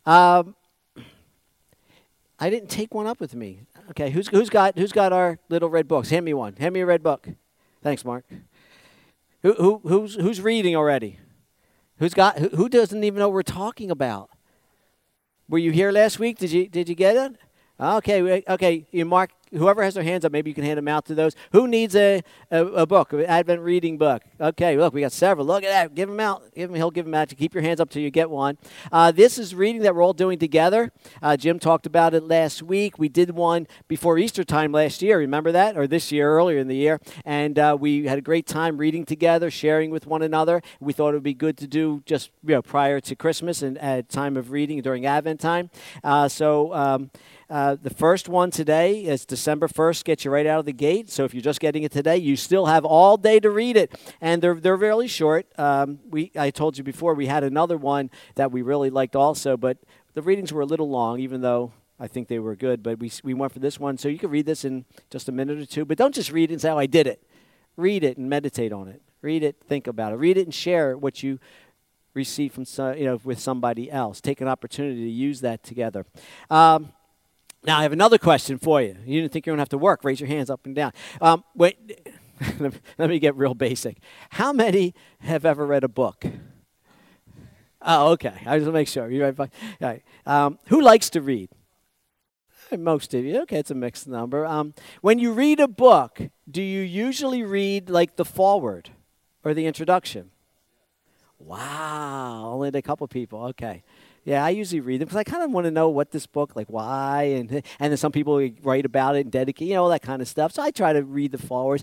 Um, I didn't take one up with me. Okay, who's got our little red books? Hand me one. Hand me a red book. Thanks, Mark. Who's reading already? Who doesn't even know what we're talking about? Were you here last week? Did you get it? Okay. You Mark. Whoever has their hands up, maybe you can hand them out to those. Who needs a book, an Advent reading book? Okay, look, we got several. Look at that. Give them out. He'll give them out. Keep your hands up till you get one. This is reading that we're all doing together. Jim talked about it last week. We did one before Easter time last year. Remember that? Or this year, earlier in the year. And we had a great time reading together, sharing with one another. We thought it would be good to do just prior to Christmas and at time of reading during Advent time. The first one today is December 1st, gets you right out of the gate. So if you're just getting it today, you still have all day to read it. And they're really short. I told you before we had another one that we really liked also, but the readings were a little long, even though I think they were good. But we went for this one. So you can read this in just a minute or two. But don't just read it and say, oh, I did it. Read it and meditate on it. Read it, think about it. Read it and share what you receive from with somebody else. Take an opportunity to use that together. Now, I have another question for you. You didn't think you were going to have to work. Raise your hands up and down. Wait, let me get real basic. How many have ever read a book? Oh, okay. I just want to make sure. You're right. All right. Who likes to read? Most of you. Okay, it's a mixed number. When you read a book, do you usually read like the foreword or the introduction? Wow. Only a couple people. Okay. Yeah, I usually read them because I kind of want to know what this book, like why, and then some people write about it and dedicate, all that kind of stuff. So I try to read the forewords.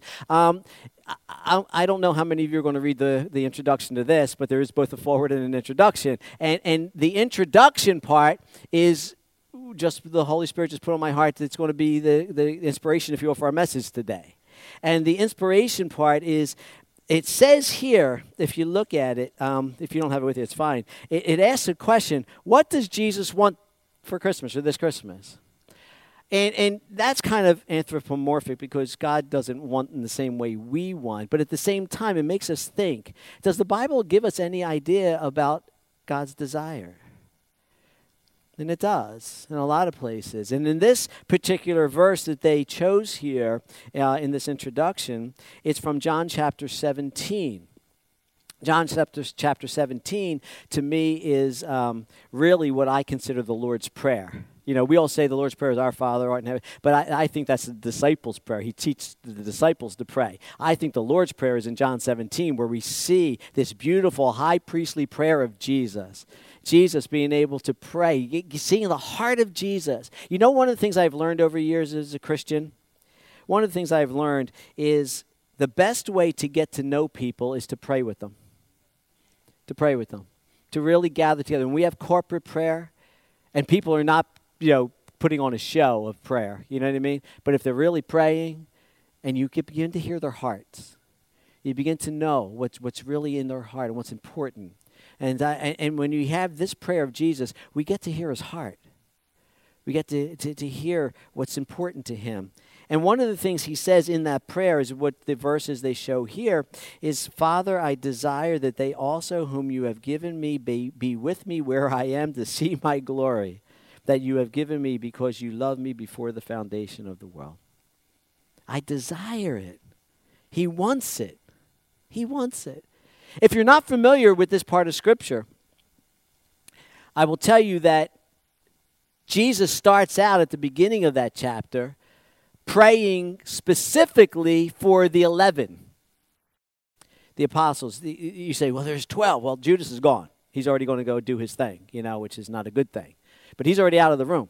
I don't know how many of you are going to read the introduction to this, but there is both a foreword and an introduction. And the introduction part is just the Holy Spirit just put on my heart that it's going to be the inspiration, if you will, for our message today. And the inspiration part is, it says here, if you look at it, if you don't have it with you, it's fine. It asks a question, what does Jesus want for Christmas or this Christmas? And that's kind of anthropomorphic because God doesn't want in the same way we want. But at the same time, it makes us think, does the Bible give us any idea about God's desire? And it does in a lot of places. And in this particular verse that they chose here in this introduction, it's from John chapter 17. John chapter 17, to me, is really what I consider the Lord's Prayer. We all say the Lord's Prayer is our Father, art in heaven, but I think that's the disciples' prayer. He teaches the disciples to pray. I think the Lord's Prayer is in John 17, where we see this beautiful high priestly prayer of Jesus. Jesus being able to pray, seeing the heart of Jesus. One of the things I've learned over years as a Christian, one of the things I've learned is the best way to get to know people is to pray with them. To pray with them. To really gather together. When we have corporate prayer, and people are not, putting on a show of prayer, you know what I mean? But if they're really praying, and you begin to hear their hearts, you begin to know what's really in their heart and what's important. And when you have this prayer of Jesus, we get to hear his heart. We get to hear what's important to him. And one of the things he says in that prayer is what the verses they show here is, Father, I desire that they also whom you have given me be with me where I am to see my glory that you have given me because you loved me before the foundation of the world. I desire it. He wants it. He wants it. If you're not familiar with this part of Scripture, I will tell you that Jesus starts out at the beginning of that chapter praying specifically for the 11, the apostles. You say, well, there's 12. Well, Judas is gone. He's already going to go do his thing, which is not a good thing. But he's already out of the room.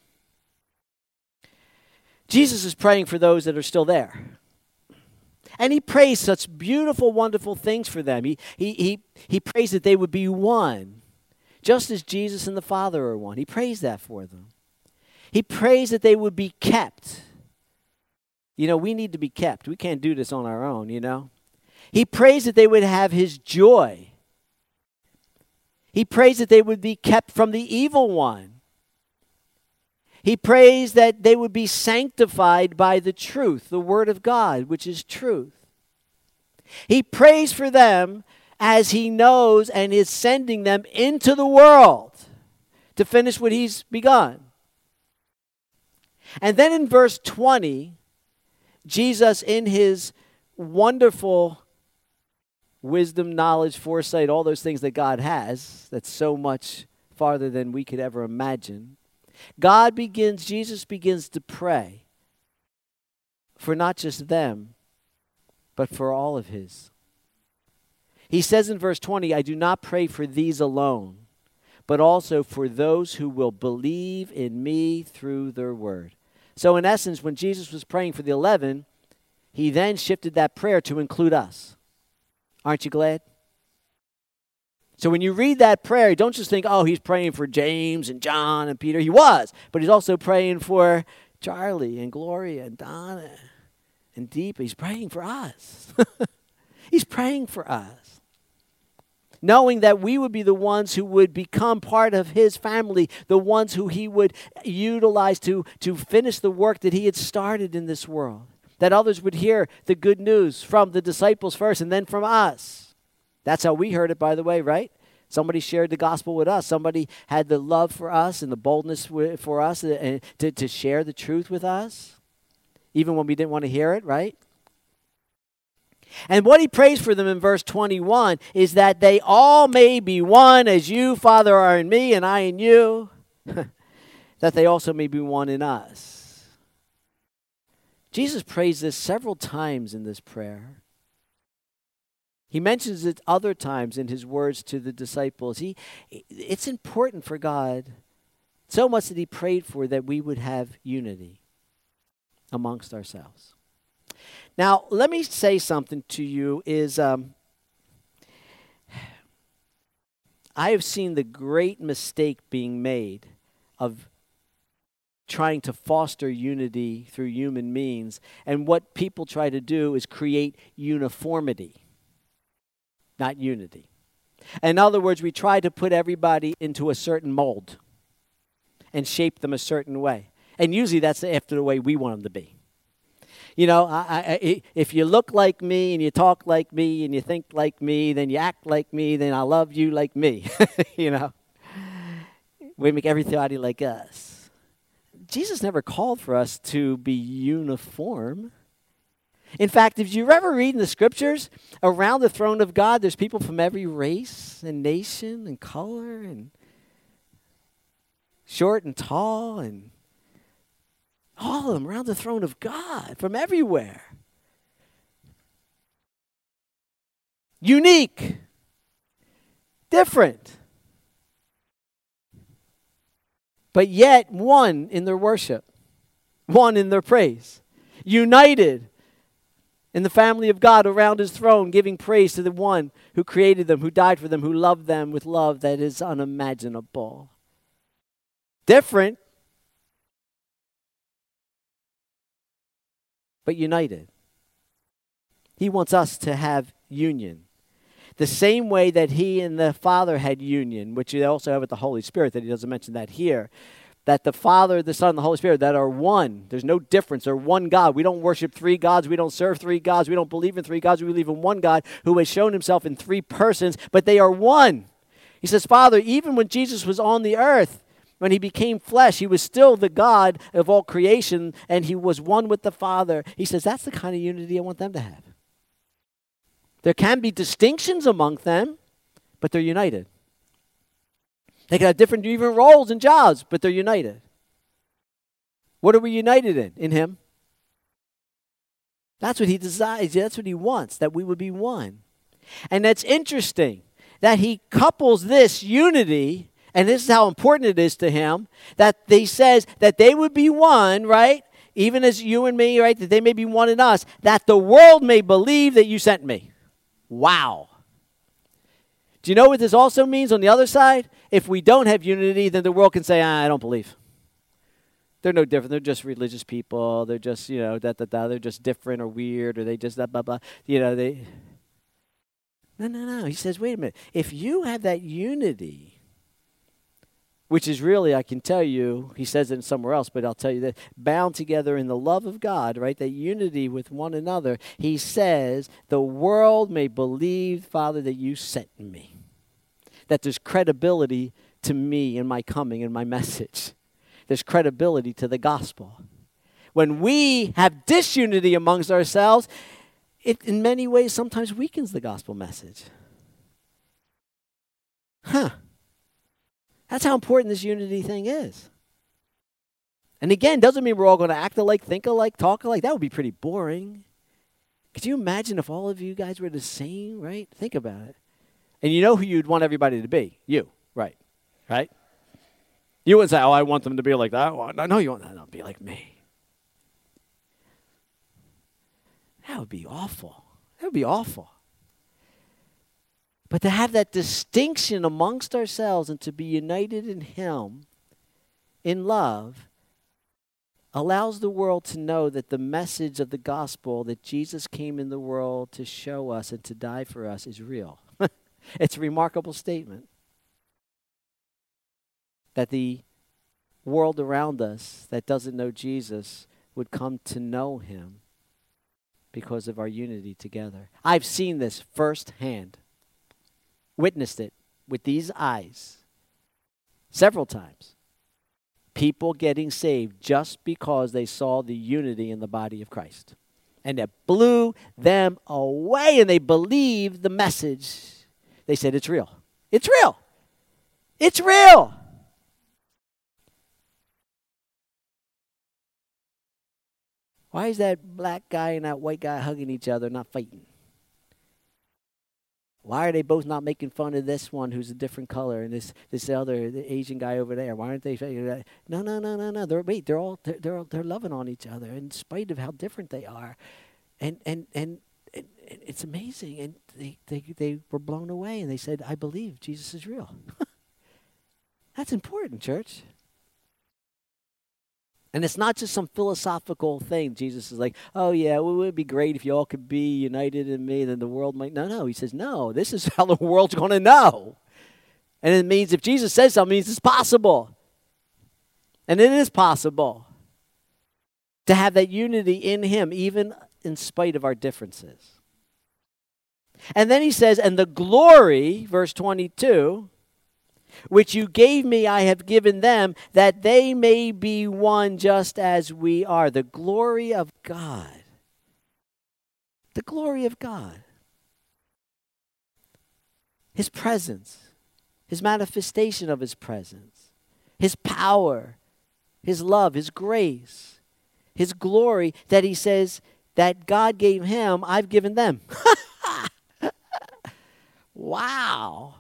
Jesus is praying for those that are still there. And he prays such beautiful, wonderful things for them. He prays that they would be one, just as Jesus and the Father are one. He prays that for them. He prays that they would be kept. We need to be kept. We can't do this on our own, He prays that they would have his joy. He prays that they would be kept from the evil one. He prays that they would be sanctified by the truth, the word of God, which is truth. He prays for them as he knows and is sending them into the world to finish what he's begun. And then in verse 20, Jesus, in his wonderful wisdom, knowledge, foresight, all those things that God has, that's so much farther than we could ever imagine, Jesus begins to pray for not just them, but for all of his. He says in verse 20, I do not pray for these alone, but also for those who will believe in me through their word. So in essence, when Jesus was praying for the 11, he then shifted that prayer to include us. Aren't you glad? So when you read that prayer, don't just think, oh, he's praying for James and John and Peter. He was, but he's also praying for Charlie and Gloria and Donna and Deepa. He's praying for us. He's praying for us. Knowing that we would be the ones who would become part of his family, the ones who he would utilize to finish the work that he had started in this world. That others would hear the good news from the disciples first and then from us. That's how we heard it, by the way, right? Somebody shared the gospel with us. Somebody had the love for us and the boldness for us to share the truth with us, even when we didn't want to hear it, right? And what he prays for them in verse 21 is that they all may be one as you, Father, are in me and I in you, that they also may be one in us. Jesus prays this several times in this prayer. He mentions it other times in his words to the disciples. It's important for God, so much that he prayed for, that we would have unity amongst ourselves. Now, let me say something to you I have seen the great mistake being made of trying to foster unity through human means, and what people try to do is create uniformity, not unity. In other words, we try to put everybody into a certain mold and shape them a certain way. And usually that's after the way we want them to be. You know, if you look like me and you talk like me and you think like me, then you act like me, then I love you like me. You know, we make everybody like us. Jesus never called for us to be uniform. In fact, if you ever read in the scriptures, around the throne of God, there's people from every race and nation and color and short and tall and all of them around the throne of God from everywhere. Unique. Different. But yet one in their worship. One in their praise. United in the family of God around his throne, giving praise to the one who created them, who died for them, who loved them with love that is unimaginable. Different, but united. He wants us to have union. The same way that he and the Father had union, which you also have with the Holy Spirit, that he doesn't mention that here. That the Father, the Son, and the Holy Spirit, that are one. There's no difference. They're one God. We don't worship three gods. We don't serve three gods. We don't believe in three gods. We believe in one God who has shown himself in three persons, but they are one. He says, Father, even when Jesus was on the earth, when he became flesh, he was still the God of all creation, and he was one with the Father. He says, that's the kind of unity I want them to have. There can be distinctions among them, but they're united. They can have different even roles and jobs, but they're united. What are we united in? In him. That's what he desires. That's what he wants, that we would be one. And that's interesting, that he couples this unity, and this is how important it is to him, that he says that they would be one, right? Even as you and me, right? That they may be one in us, that the world may believe that you sent me. Wow. Do you know what this also means on the other side? If we don't have unity, then the world can say, I don't believe. They're no different. They're just religious people. They're just, they're just different or weird, or they just blah, blah, blah. No. He says, wait a minute. If you have that unity, which is really, I can tell you, he says it somewhere else, but I'll tell you that, bound together in the love of God, right, that unity with one another, he says, the world may believe, Father, that you sent me. That there's credibility to me and my coming and my message. There's credibility to the gospel. When we have disunity amongst ourselves, it in many ways sometimes weakens the gospel message. That's how important this unity thing is. And again, doesn't mean we're all going to act alike, think alike, talk alike. That would be pretty boring. Could you imagine if all of you guys were the same, right? Think about it. And you know who you'd want everybody to be? You, right? Right? You wouldn't say, oh, I want them to be like that. Well, no, you want them to be like me. That would be awful. That would be awful. But to have that distinction amongst ourselves and to be united in Him, in love, allows the world to know that the message of the gospel that Jesus came in the world to show us and to die for us is real. It's a remarkable statement. That the world around us that doesn't know Jesus would come to know Him because of our unity together. I've seen this firsthand. Witnessed it with these eyes several times. People getting saved just because they saw the unity in the body of Christ. And it blew them away, and they believed the message. They said, it's real. It's real. It's real. Why is that black guy and that white guy hugging each other, not fighting? Why are they both not making fun of this one who's a different color and this other the Asian guy over there? Why aren't they? No. They're loving on each other in spite of how different they are, and it's amazing. And they were blown away and they said, "I believe Jesus is real." That's important, church. And it's not just some philosophical thing. Jesus is like, oh, yeah, well, it would be great if you all could be united in me, then the world might. No. He says, no, this is how the world's going to know. And it means if Jesus says something, it means it's possible. And it is possible to have that unity in Him, even in spite of our differences. And then he says, and the glory, verse 22, which you gave me, I have given them, that they may be one just as we are. The glory of God. The glory of God. His presence. His manifestation of His presence. His power. His love. His grace. His glory that He says that God gave Him, I've given them. Wow.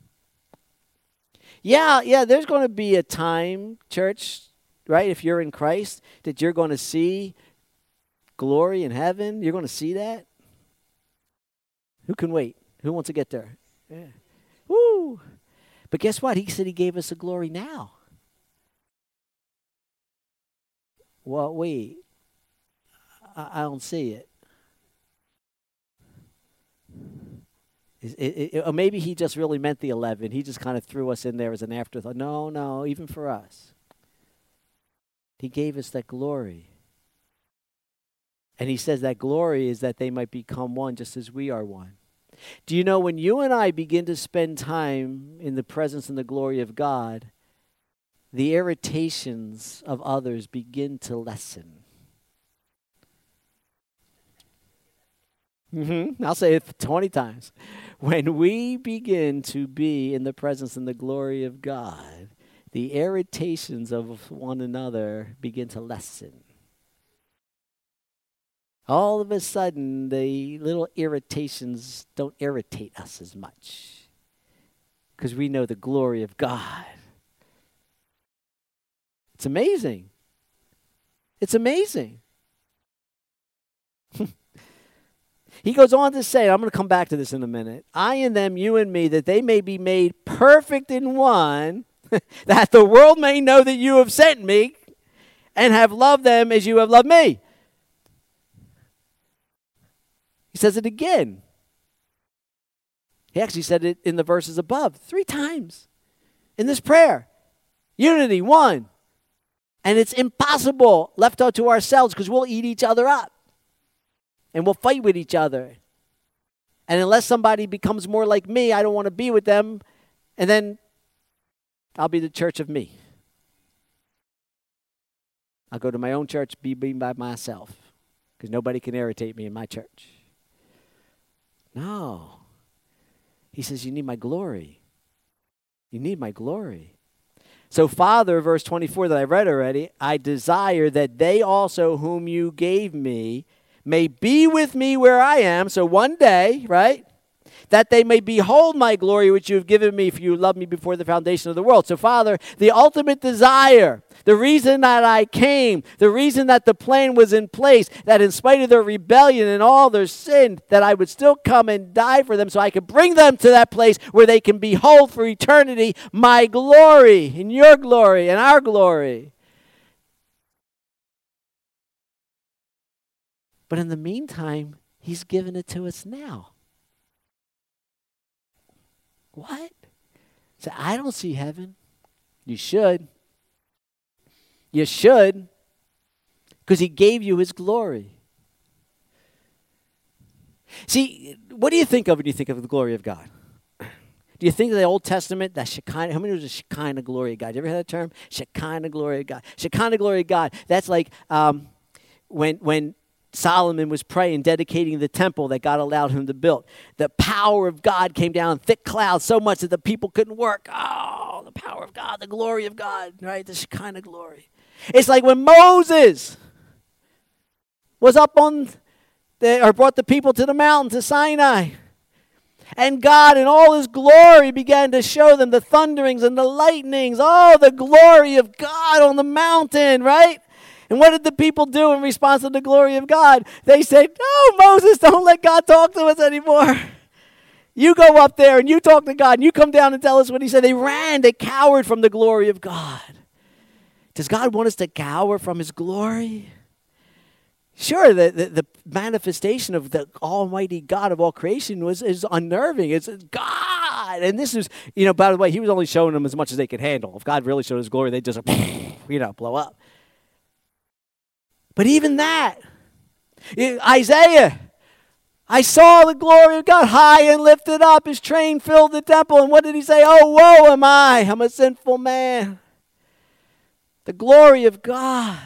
Yeah, there's going to be a time, church, right, if you're in Christ, that you're going to see glory in heaven. You're going to see that. Who can wait? Who wants to get there? Yeah. Woo! But guess what? He said He gave us a glory now. Well, wait. I don't see it. Or maybe He just really meant the 11. He just kind of threw us in there as an afterthought. No, even for us. He gave us that glory. And He says that glory is that they might become one just as we are one. Do you know when you and I begin to spend time in the presence and the glory of God, the irritations of others begin to lessen. I'll say it 20 times. When we begin to be in the presence and the glory of God, the irritations of one another begin to lessen. All of a sudden, the little irritations don't irritate us as much because we know the glory of God. It's amazing. It's amazing. He goes on to say, I'm going to come back to this in a minute. I and them, you and me, that they may be made perfect in one, that the world may know that you have sent me and have loved them as you have loved me. He says it again. He actually said it in the verses above 3 times in this prayer. Unity, one. And it's impossible left out to ourselves because we'll eat each other up. And we'll fight with each other. And unless somebody becomes more like me, I don't want to be with them. And then I'll be the church of me. I'll go to my own church, be by myself, because nobody can irritate me in my church. No. He says, you need my glory. You need my glory. So, Father, verse 24 that I read already, I desire that they also whom you gave me may be with me where I am. So one day, right? That they may behold my glory which you have given me, for you loved me before the foundation of the world. So, Father, the ultimate desire, the reason that I came, the reason that the plan was in place, that in spite of their rebellion and all their sin, that I would still come and die for them so I could bring them to that place where they can behold for eternity my glory and your glory and our glory. But in the meantime, he's given it to us now. What? So I don't see heaven. You should. You should. Because he gave you his glory. See, what do you think of when you think of the glory of God? Do you think of the Old Testament, that Shekinah? How many knows the Shekinah glory of God? You ever heard that term? Shekinah glory of God. Shekinah glory of God. That's like when Solomon was praying, dedicating the temple that God allowed him to build. The power of God came down in thick clouds so much that the people couldn't work. Oh, the power of God, the glory of God, right? The Shekinah glory. It's like when Moses was up or brought the people to the mountain, to Sinai. And God in all his glory began to show them the thunderings and the lightnings. Oh, the glory of God on the mountain, right? And what did the people do in response to the glory of God? They said, "Oh, Moses, don't let God talk to us anymore. You go up there and you talk to God and you come down and tell us what he said." They ran, they cowered from the glory of God. Does God want us to cower from his glory? Sure, the manifestation of the almighty God of all creation is unnerving. It's God. And this is, by the way, he was only showing them as much as they could handle. If God really showed his glory, they'd just, blow up. But even that, Isaiah, I saw the glory of God high and lifted up. His train filled the temple. And what did he say? Oh, woe am I. I'm a sinful man. The glory of God.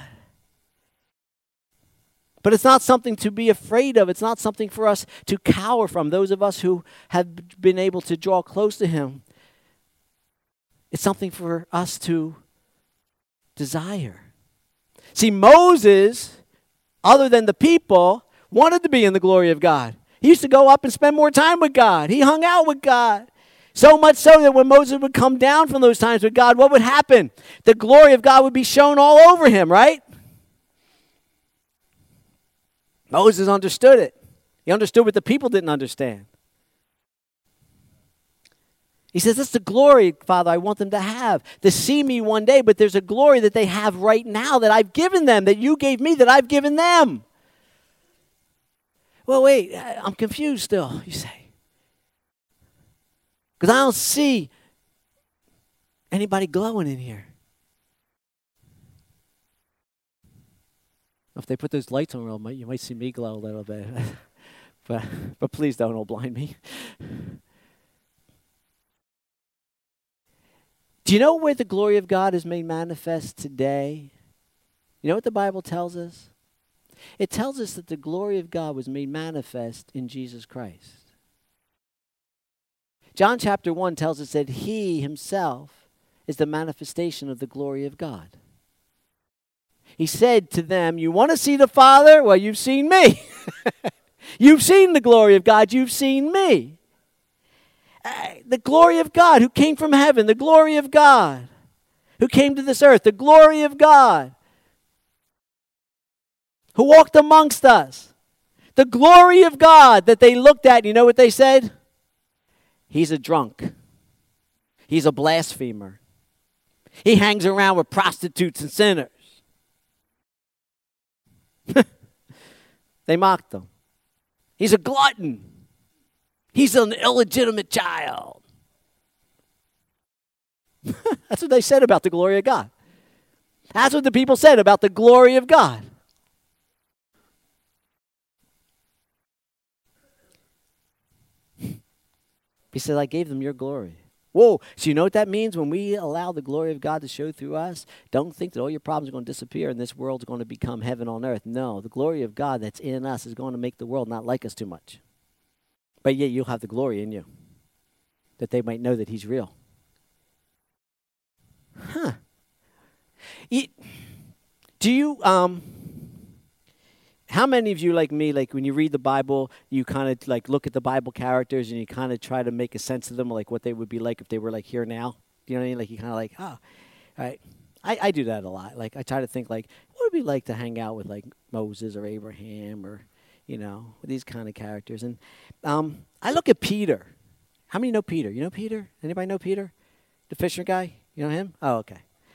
But it's not something to be afraid of. It's not something for us to cower from. Those of us who have been able to draw close to him. It's something for us to desire. See, Moses, other than the people, wanted to be in the glory of God. He used to go up and spend more time with God. He hung out with God. So much so that when Moses would come down from those times with God, what would happen? The glory of God would be shown all over him, right? Moses understood it. He understood what the people didn't understand. He says, that's the glory, Father, I want them to have, to see me one day, but there's a glory that they have right now that I've given them, that you gave me, that I've given them. Well, wait, I'm confused still, you say. Because I don't see anybody glowing in here. If they put those lights on, you might see me glow a little bit. but please don't blind me. Do you know where the glory of God is made manifest today? You know what the Bible tells us? It tells us that the glory of God was made manifest in Jesus Christ. John chapter 1 tells us that he himself is the manifestation of the glory of God. He said to them, you want to see the Father? Well, you've seen me. You've seen the glory of God. You've seen me. The glory of God who came from heaven, the glory of God who came to this earth, the glory of God who walked amongst us, the glory of God that they looked at. You know what they said? He's a drunk. He's a blasphemer. He hangs around with prostitutes and sinners. They mocked him. He's a glutton. He's an illegitimate child. That's what they said about the glory of God. That's what the people said about the glory of God. He said, I gave them your glory. Whoa. So you know what that means? When we allow the glory of God to show through us, don't think that all your problems are going to disappear and this world's going to become heaven on earth. No, the glory of God that's in us is going to make the world not like us too much. But yet you'll have the glory in you, that they might know that he's real. Huh. How many of you, like me, like when you read the Bible, you kind of like look at the Bible characters and you kind of try to make a sense of them, like what they would be like if they were like here now? Do you know what I mean? Like you kind of like, oh, right. I do that a lot. Like I try to think like, what would it be like to hang out with like Moses or Abraham or, these kind of characters. And I look at Peter. How many know Peter? You know Peter? Anybody know Peter? The fisher guy? You know him? Oh, okay.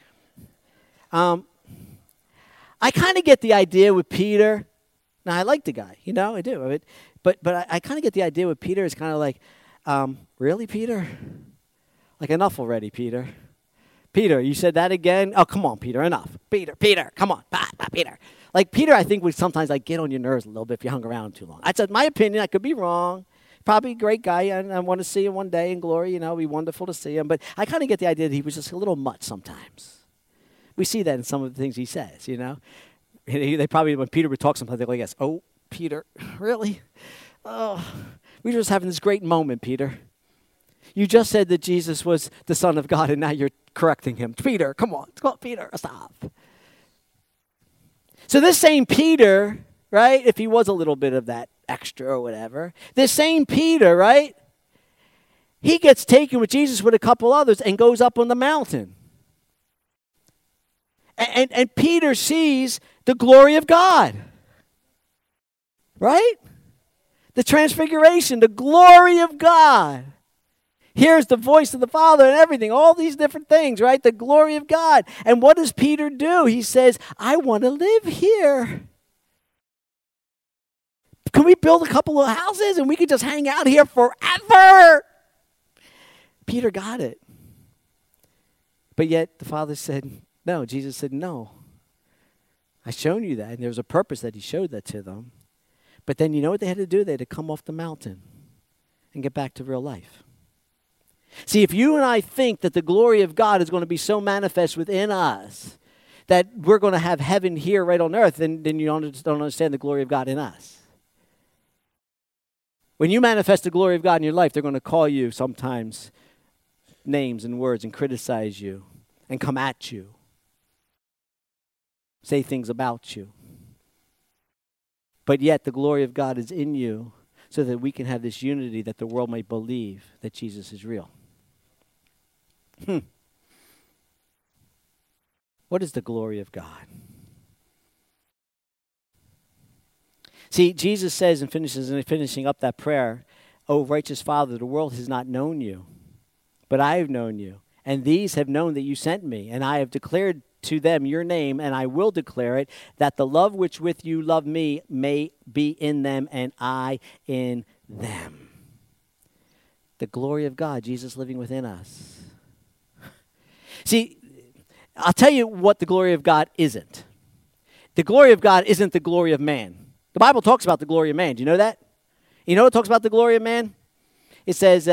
I kind of get the idea with Peter. Now, I like the guy, I do. But I kind of get the idea with Peter is kind of like, really, Peter? Like, enough already, Peter. Peter, you said that again? Oh, come on, Peter, enough. Peter, come on, Peter. Like, Peter, I think, would sometimes, like, get on your nerves a little bit if you hung around too long. That's my opinion. I could be wrong. Probably a great guy, and I want to see him one day in glory. It'd be wonderful to see him. But I kind of get the idea that he was just a little much sometimes. We see that in some of the things he says, They probably, when Peter would talk sometimes, they're like, yes, oh, Peter, really? Oh, we were just having this great moment, Peter. You just said that Jesus was the Son of God, and now you're correcting him. Peter, come on, Peter, stop. So this same Peter, right, if he was a little bit of that extra or whatever, this same Peter, right, he gets taken with Jesus with a couple others and goes up on the mountain. And Peter sees the glory of God, right? The transfiguration, the glory of God. Here's the voice of the Father and everything, all these different things, right? The glory of God. And what does Peter do? He says, I want to live here. Can we build a couple of houses and we could just hang out here forever? Peter got it. But yet the Father said, no, Jesus said, no. I've shown you that. And there was a purpose that he showed that to them. But then you know what they had to do? They had to come off the mountain and get back to real life. See, if you and I think that the glory of God is going to be so manifest within us that we're going to have heaven here right on earth, then you don't understand the glory of God in us. When you manifest the glory of God in your life, they're going to call you sometimes names and words and criticize you and come at you. Say things about you. But yet the glory of God is in you so that we can have this unity that the world might believe that Jesus is real. What is the glory of God? See, Jesus says and finishing up that prayer, O righteous Father, the world has not known you, but I have known you. And these have known that you sent me, and I have declared to them your name, and I will declare it, that the love which with you love me may be in them, and I in them. The glory of God, Jesus living within us. See, I'll tell you what the glory of God isn't. The glory of God isn't the glory of man. The Bible talks about the glory of man. Do you know that? You know what talks about the glory of man? It says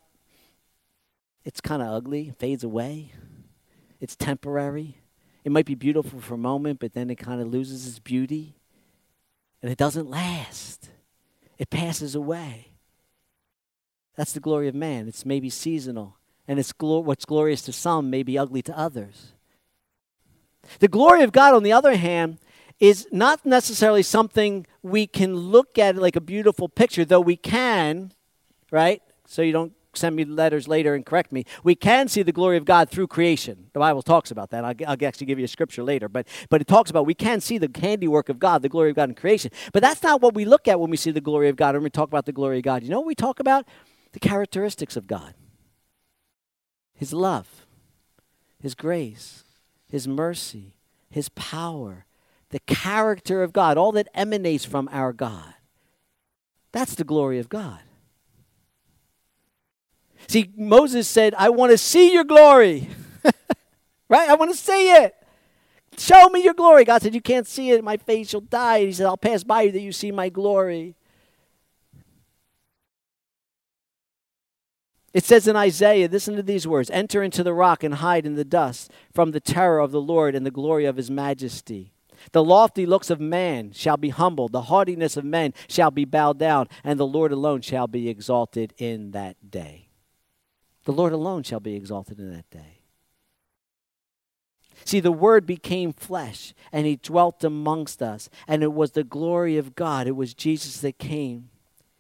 it's kind of ugly, fades away. It's temporary. It might be beautiful for a moment, but then it kind of loses its beauty. And it doesn't last. It passes away. That's the glory of man. It's maybe seasonal. And it's what's glorious to some may be ugly to others. The glory of God, on the other hand, is not necessarily something we can look at like a beautiful picture, though we can, right? So you don't send me letters later and correct me. We can see the glory of God through creation. The Bible talks about that. I'll actually give you a scripture later. But it talks about we can see the handiwork of God, the glory of God in creation. But that's not what we look at when we see the glory of God. When we talk about the glory of God, you know what we talk about? The characteristics of God. His love, His grace, His mercy, His power, the character of God, all that emanates from our God. That's the glory of God. See, Moses said, I want to see your glory. Right? I want to see it. Show me your glory. God said, you can't see it. My face shall die. And he said, I'll pass by you that you see my glory. It says in Isaiah, listen to these words, enter into the rock and hide in the dust from the terror of the Lord and the glory of his majesty. The lofty looks of man shall be humbled, the haughtiness of men shall be bowed down, and the Lord alone shall be exalted in that day. The Lord alone shall be exalted in that day. See, the Word became flesh, and he dwelt amongst us, and it was the glory of God. It was Jesus that came.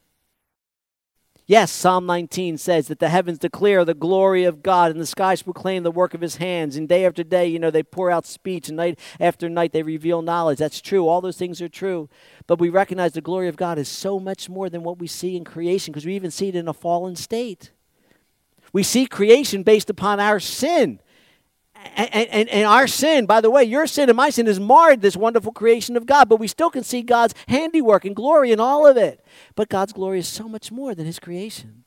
Yes, Psalm 19 says that the heavens declare the glory of God and the skies proclaim the work of his hands. And day after day, they pour out speech. And night after night, they reveal knowledge. That's true. All those things are true. But we recognize the glory of God is so much more than what we see in creation, because we even see it in a fallen state. We see creation based upon our sin. And our sin, by the way, your sin and my sin has marred this wonderful creation of God, but we still can see God's handiwork and glory in all of it. But God's glory is so much more than his creation.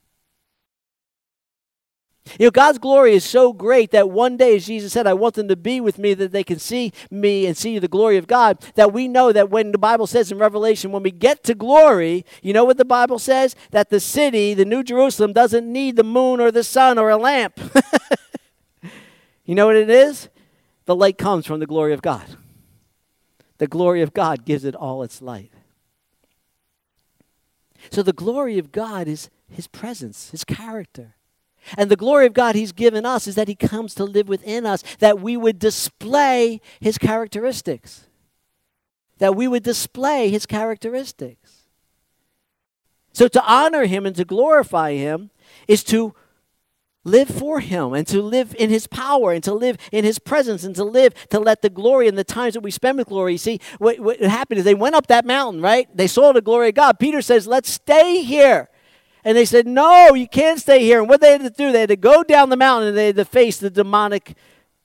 God's glory is so great that one day, as Jesus said, I want them to be with me that they can see me and see the glory of God, that we know that when the Bible says in Revelation, when we get to glory, you know what the Bible says? That the city, the New Jerusalem, doesn't need the moon or the sun or a lamp. You know what it is? The light comes from the glory of God. The glory of God gives it all its light. So the glory of God is his presence, his character. And the glory of God he's given us is that he comes to live within us, that we would display his characteristics. That we would display his characteristics. So to honor him and to glorify him is to live for him and to live in his power and to live in his presence and to let the glory and the times that we spend with glory. See, what happened is they went up that mountain, right? They saw the glory of God. Peter says, let's stay here. And they said, no, you can't stay here. And what they had to do, they had to go down the mountain and they had to face the demonic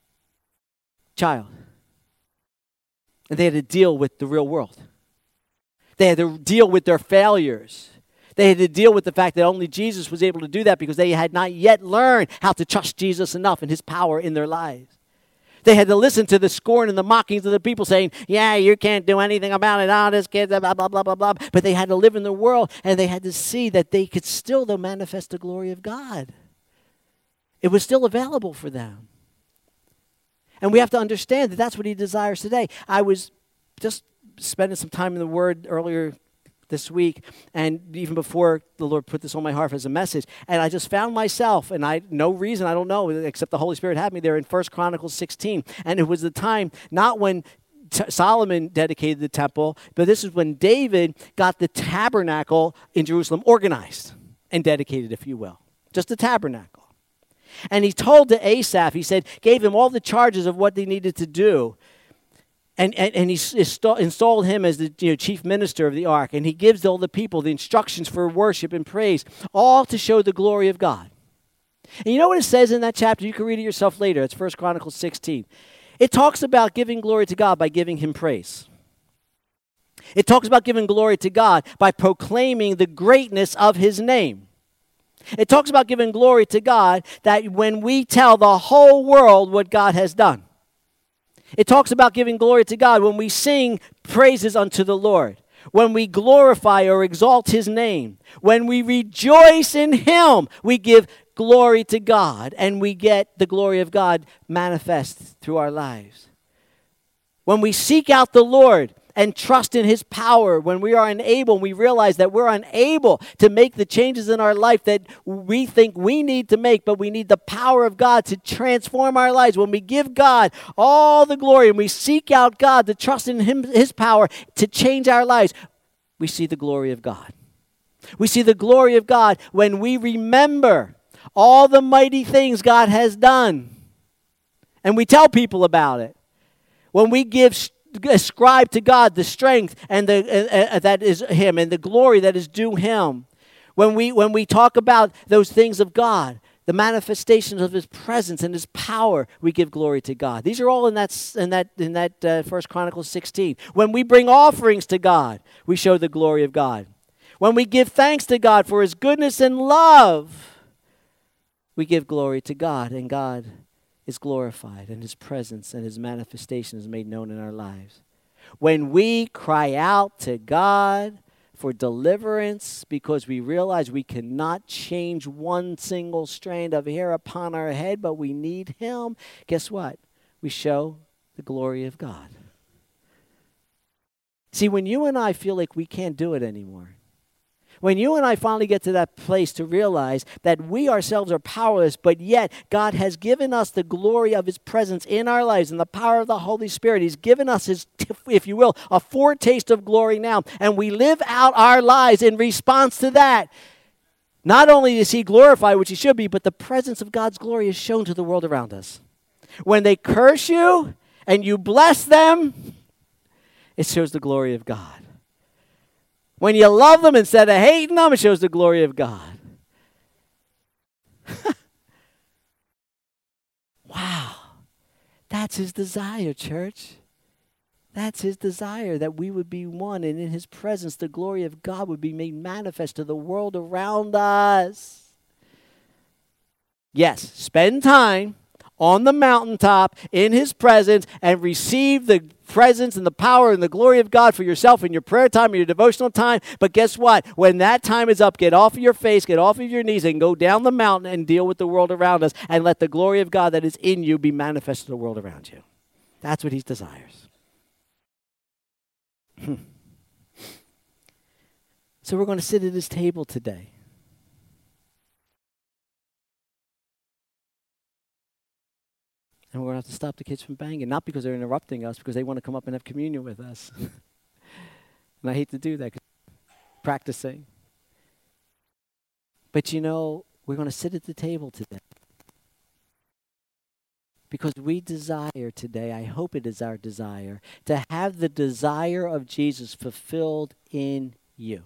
child. And they had to deal with the real world. They had to deal with their failures. They had to deal with the fact that only Jesus was able to do that because they had not yet learned how to trust Jesus enough and his power in their lives. They had to listen to the scorn and the mockings of the people saying, yeah, you can't do anything about it. Oh, this kid, blah, blah, blah, blah, blah. But they had to live in the world, and they had to see that they could still, though, manifest the glory of God. It was still available for them. And we have to understand that that's what he desires today. I was just spending some time in the Word earlier this week, and even before the Lord put this on my heart as a message, and I just found myself, and no reason, I don't know, except the Holy Spirit had me there in 1 Chronicles 16, and it was the time, not when Solomon dedicated the temple, but this is when David got the tabernacle in Jerusalem organized and dedicated, if you will, just the tabernacle. And he told to Asaph, he said, gave him all the charges of what they needed to do. And he installed him as the chief minister of the ark. And he gives all the people the instructions for worship and praise, all to show the glory of God. And you know what it says in that chapter? You can read it yourself later. It's 1 Chronicles 16. It talks about giving glory to God by giving him praise. It talks about giving glory to God by proclaiming the greatness of his name. It talks about giving glory to God that when we tell the whole world what God has done. It talks about giving glory to God when we sing praises unto the Lord, when we glorify or exalt his name, when we rejoice in him, we give glory to God, and we get the glory of God manifest through our lives. When we seek out the Lord and trust in his power, when we are unable, we realize that we're unable to make the changes in our life that we think we need to make, but we need the power of God to transform our lives. When we give God all the glory and we seek out God to trust in him, his power to change our lives, we see the glory of God. We see the glory of God when we remember all the mighty things God has done, and we tell people about it. When we ascribe to God the strength and that is him, and the glory that is due him. When we talk about those things of God, the manifestations of his presence and his power, we give glory to God. These are all in that 1 Chronicles 16. When we bring offerings to God, we show the glory of God. When we give thanks to God for his goodness and love, we give glory to God, and God is glorified, and his presence and his manifestation is made known in our lives. When we cry out to God for deliverance because we realize we cannot change one single strand of hair upon our head, but we need him. Guess what? We show the glory of God. See, when you and I feel like we can't do it anymore, when you and I finally get to that place to realize that we ourselves are powerless, but yet God has given us the glory of his presence in our lives and the power of the Holy Spirit. He's given us his, if you will, a foretaste of glory now. And we live out our lives in response to that. Not only is he glorified, which he should be, but the presence of God's glory is shown to the world around us. When they curse you and you bless them, it shows the glory of God. When you love them instead of hating them, it shows the glory of God. Wow. That's his desire, church. That's his desire, that we would be one, and in his presence, the glory of God would be made manifest to the world around us. Yes, spend time on the mountaintop in his presence and receive the presence and the power and the glory of God for yourself in your prayer time and your devotional time. But guess what? When that time is up, get off of your face, get off of your knees, and go down the mountain and deal with the world around us, and let the glory of God that is in you be manifest to the world around you. That's what he desires. So we're going to sit at his table today. And we're going to have to stop the kids from banging, not because they're interrupting us, because they want to come up and have communion with us. And I hate to do that, practicing. But you know, we're going to sit at the table today. Because we desire today, I hope it is our desire, to have the desire of Jesus fulfilled in you.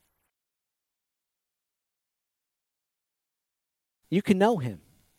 You can know him.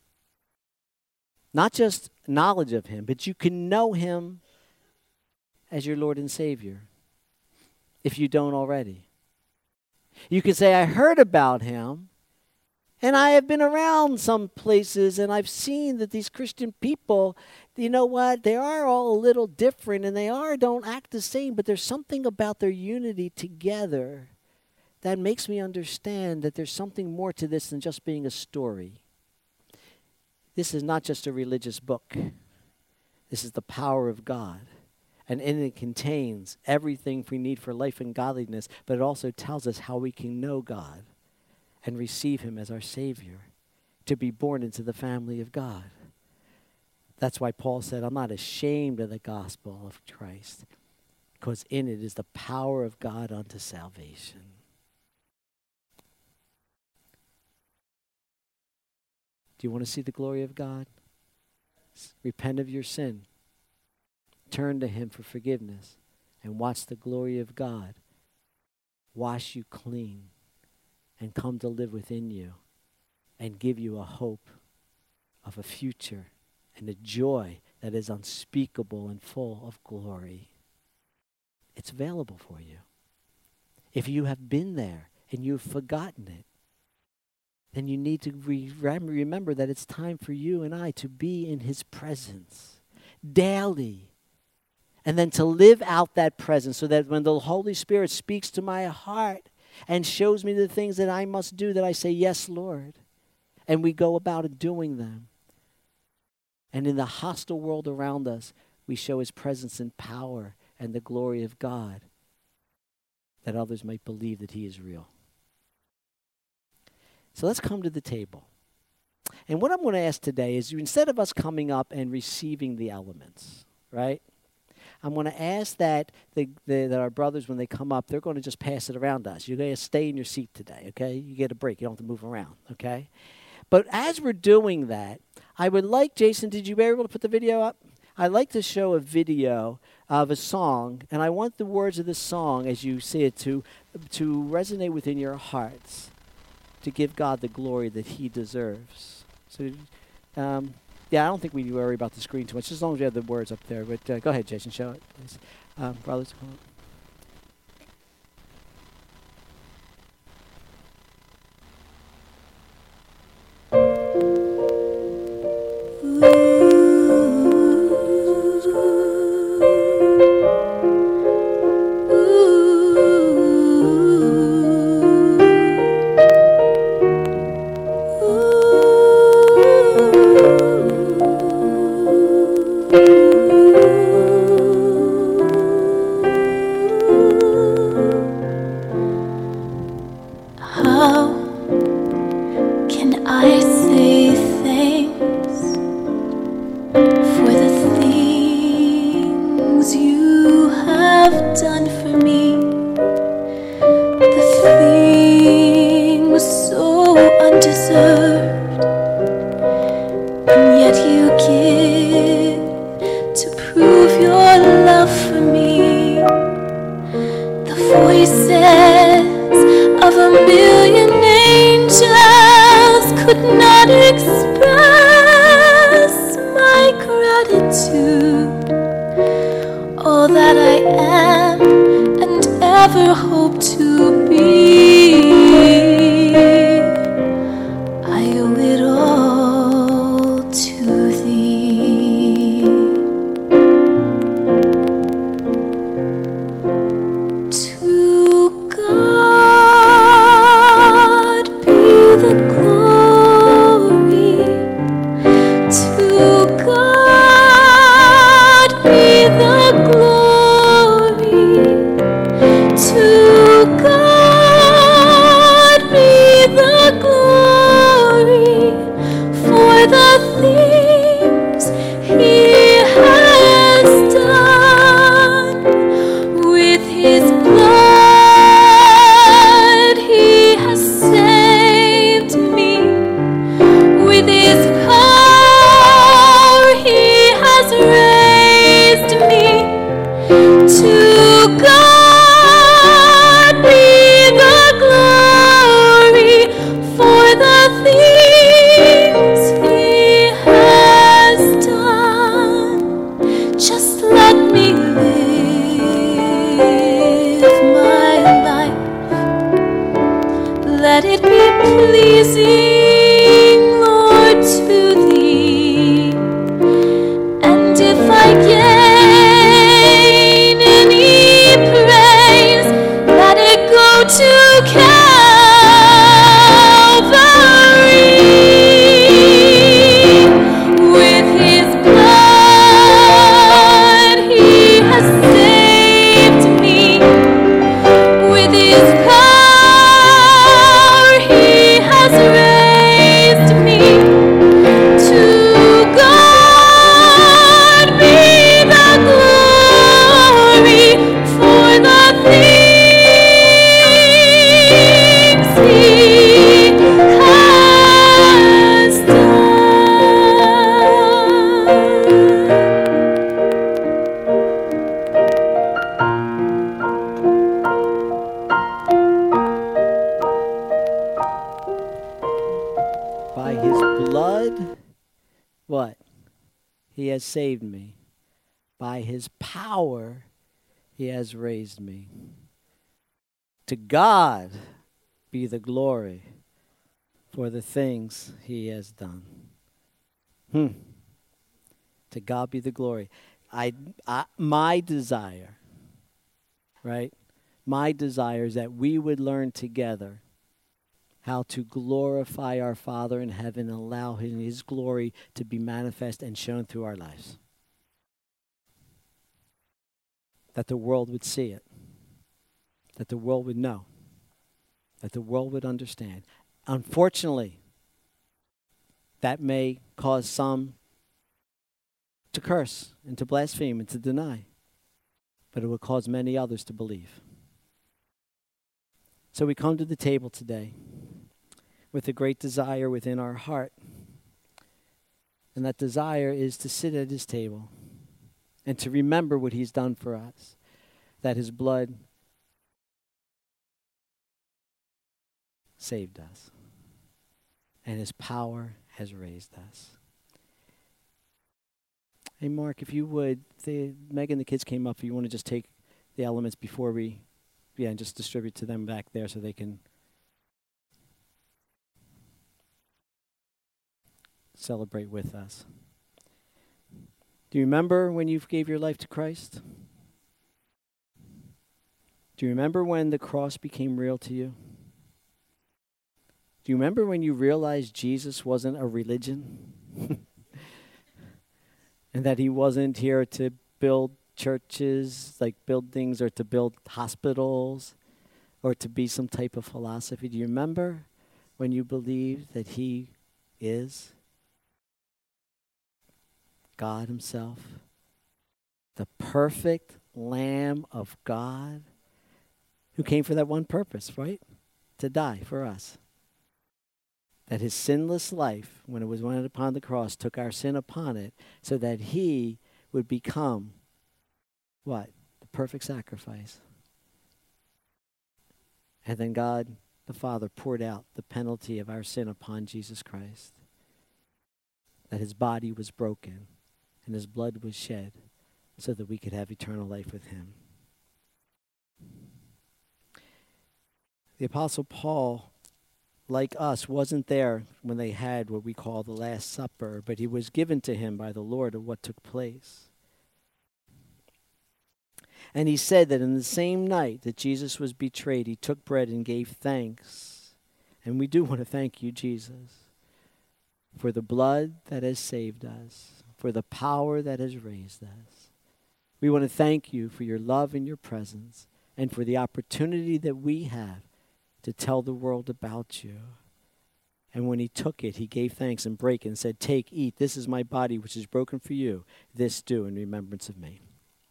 Not just knowledge of him, but you can know him as your Lord and Savior, if you don't already. You can say, I heard about him, and I have been around some places, and I've seen that these Christian people, you know what, they are all a little different, and don't act the same, but there's something about their unity together that makes me understand that there's something more to this than just being a story. This is not just a religious book. This is the power of God. And in it contains everything we need for life and godliness, but it also tells us how we can know God and receive him as our Savior, to be born into the family of God. That's why Paul said, I'm not ashamed of the gospel of Christ, because in it is the power of God unto salvation. Do you want to see the glory of God? Repent of your sin. Turn to him for forgiveness and watch the glory of God wash you clean and come to live within you and give you a hope of a future and a joy that is unspeakable and full of glory. It's available for you. If you have been there and you've forgotten it, then you need to remember that it's time for you and I to be in his presence daily. And then to live out that presence so that when the Holy Spirit speaks to my heart and shows me the things that I must do, that I say, yes, Lord. And we go about it doing them. And in the hostile world around us, we show his presence and power and the glory of God, that others might believe that he is real. So let's come to the table. And what I'm going to ask today is, instead of us coming up and receiving the elements, right? I'm going to ask that that our brothers, when they come up, they're going to just pass it around us. You're going to stay in your seat today, okay? You get a break. You don't have to move around, okay? But as we're doing that, I would like, Jason, did you be able to put the video up? I'd like to show a video of a song, and I want the words of this song, as you see it, to resonate within your hearts, to give God the glory that he deserves. So, yeah, I don't think we need to worry about the screen too much, as long as we have the words up there. But go ahead, Jason, show it, please. Brothers, come on. Ooh. your love for me. The voices of a million angels could not express my gratitude. All that I am and ever hope to be, I owe it all to thee. To God be the glory. To God be the glory. To God be the glory for the things He has done. With His blood He has saved me. With His power He has raised me. To God be the glory for the things He has done. Just let me live my life. Let it be pleasing, Lord, to Thee. And if I gain any praise, let it go to Calvary. With His blood He has saved me. With His power He has raised me. To God be the glory for the things He has By His blood, what? He has saved me. By His power, He has raised me. To God be the glory for the things He has done. To God be the glory. My desire, right? My desire is that we would learn together how to glorify our Father in heaven and allow His glory to be manifest and shown through our lives. That the world would see it. That the world would know. That the world would understand. Unfortunately, that may cause some to curse and to blaspheme and to deny. But it will cause many others to believe. So we come to the table today with a great desire within our heart. And that desire is to sit at His table and to remember what He's done for us. That His blood saved us. And His power has raised us. Hey, Mark, if you would, Megan, the kids came up. If you want to just take the elements before we, and just distribute to them back there so they can celebrate with us. Do you remember when you gave your life to Christ? Do you remember when the cross became real to you? Do you remember when you realized Jesus wasn't a religion? And that He wasn't here to build churches, like buildings, or to build hospitals, or to be some type of philosophy? Do you remember when you believed that He is God Himself, the perfect Lamb of God, who came for that one purpose, right? To die for us. That His sinless life, when it was went upon the cross, took our sin upon it, so that He would become what? The perfect sacrifice. And then God, the Father, poured out the penalty of our sin upon Jesus Christ. That his body was broken and his blood was shed so that we could have eternal life with him. The Apostle Paul, like us, wasn't there when they had what we call the Last Supper, but he was given to him by the Lord of what took place. And he said that in the same night that Jesus was betrayed, he took bread and gave thanks. And we do want to thank you, Jesus, for the blood that has saved us, for the power that has raised us. We want to thank you for your love and your presence, and for the opportunity that we have to tell the world about you. And when he took it, he gave thanks and brake it and said, "Take, eat, this is my body which is broken for you. This do in remembrance of me."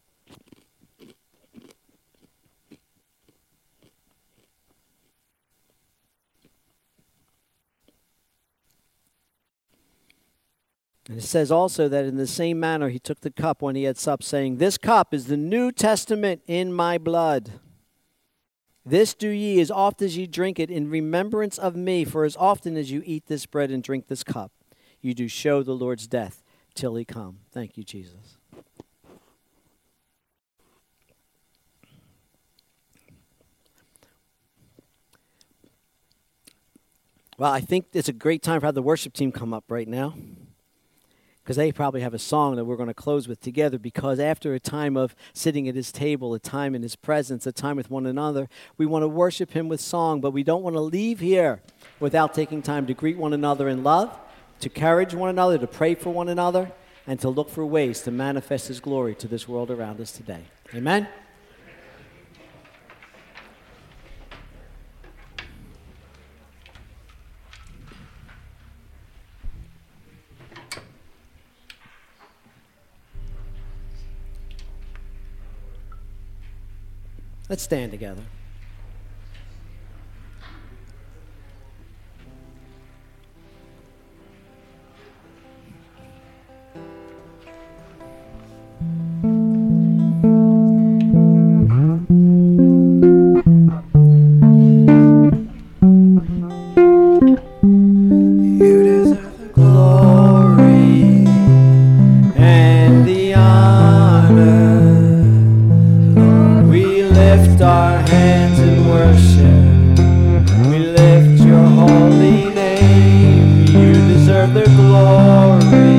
And it says also that in the same manner he took the cup when he had supped, saying, "This cup is the New Testament in my blood. This do ye as oft as ye drink it in remembrance of me. For as often as you eat this bread and drink this cup, you do show the Lord's death till he come." Thank you, Jesus. Well, I think it's a great time to have the worship team come up right now, because they probably have a song that we're going to close with together, because after a time of sitting at his table, a time in his presence, a time with one another, we want to worship him with song, but we don't want to leave here without taking time to greet one another in love, to encourage one another, to pray for one another, and to look for ways to manifest his glory to this world around us today. Amen? Let's stand together. You deserve the glory and the honor. We lift our hands in worship. We lift your holy name. You deserve the glory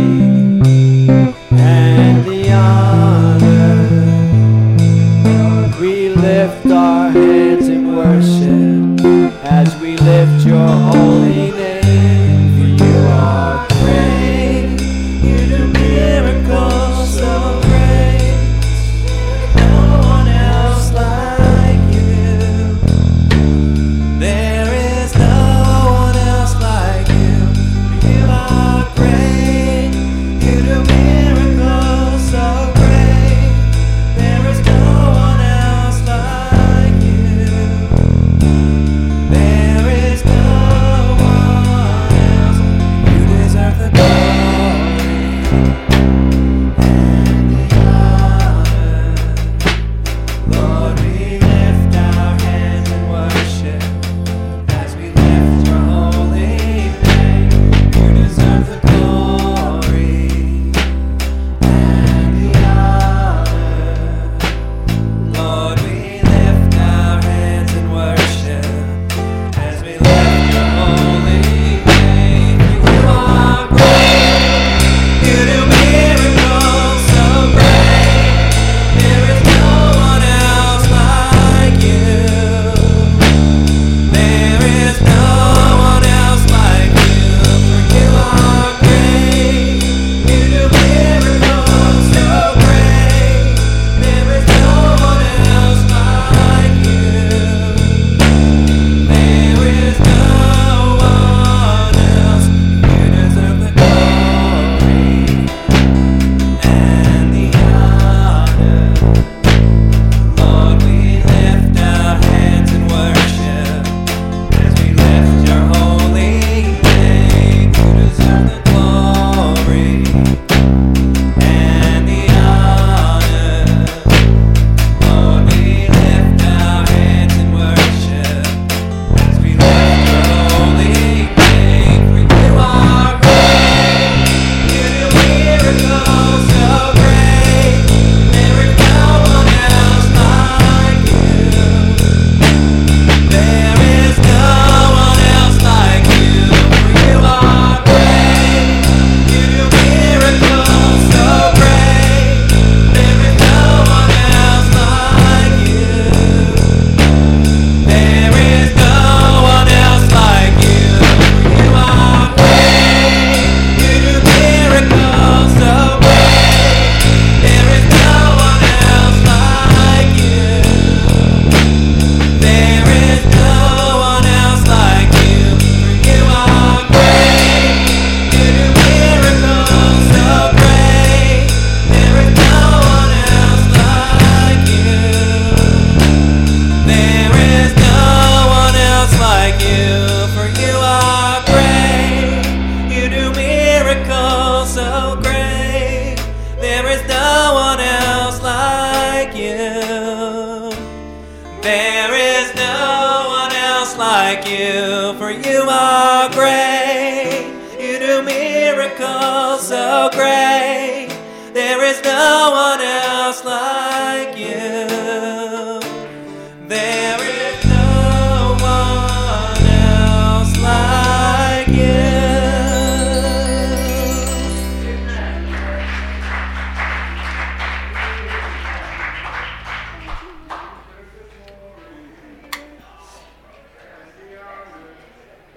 and the honor. We lift our hands in worship as we lift your holy name. For you are great. You do miracles so great. No one else like you. like you, for you are great. You do miracles so great. There is no one else like you. There is no one else like you.